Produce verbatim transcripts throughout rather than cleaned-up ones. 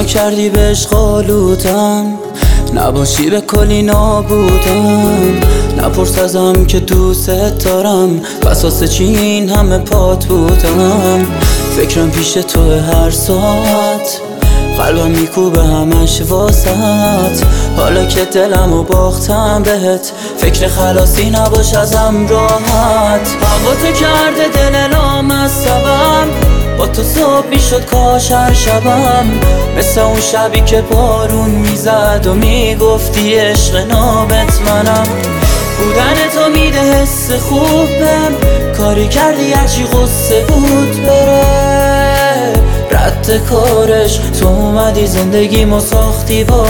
نکردی بهش قالودم، نباشی به کلی نابودم. نپرس ازم که دوست دارم، پس واسه چی این همه پات بودم. فکرم پیش تو هر ساعت، قلبم میکوبه همش واسط. حالا که دلمو باختم بهت، فکر خلاصی نباش ازم راحت. هوا تو کرده دل لامصبم، با تو صبح میشد کاش هر شبم. مثل اون شبی که بارون میزد و میگفتی عشق نابت منم. بودن تو میده حس خوب بهم، کاری کردی هرچی غصه بود بره. رد کارش تو اومدی زندگیمو ساختی با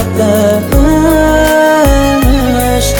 بهش.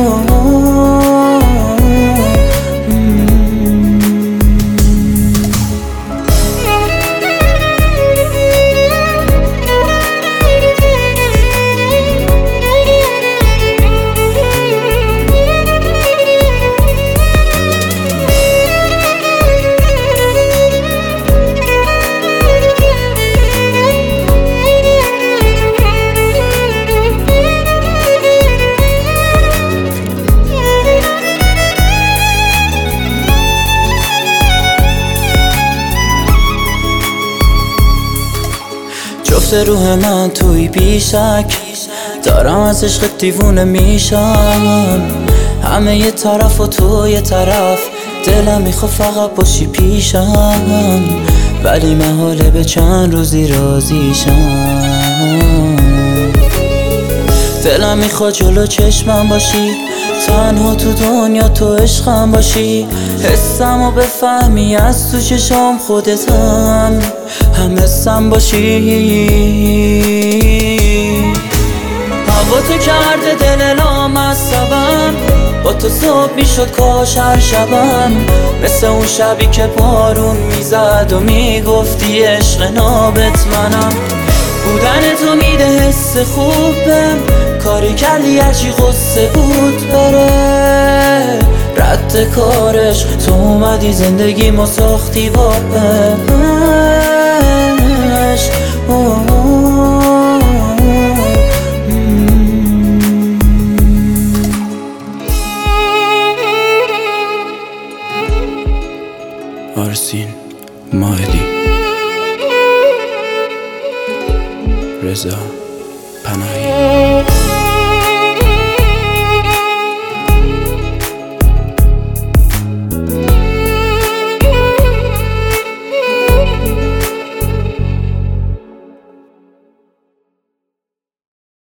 جفت روح من توی بیشک، دارم از عشق دیوونه میشم. همه یه طرف و تو یه طرف، دلم میخواد فقط باشی پیشم. ولی محاله به چند روزی راضیشم. دلم میخواد جلو چشمم باشی، تنها تو دنیا تو عشقم باشی. حسمو بفهمی از تو چشام خودتم، هم حسم باشی. هوا تو کرده دل لامصبم، با تو صبح میشد کاش هر شبم. مثل اون شبی که بارون میزد و میگفتی عشق نابت منم. بودن تو میده حس خوب بهم، کاری کردی هرچی غصه بود بره. رد کارش تو اومدی زندگیمو ساختی با بهش. آرسین ماهدی، رضا پناهی.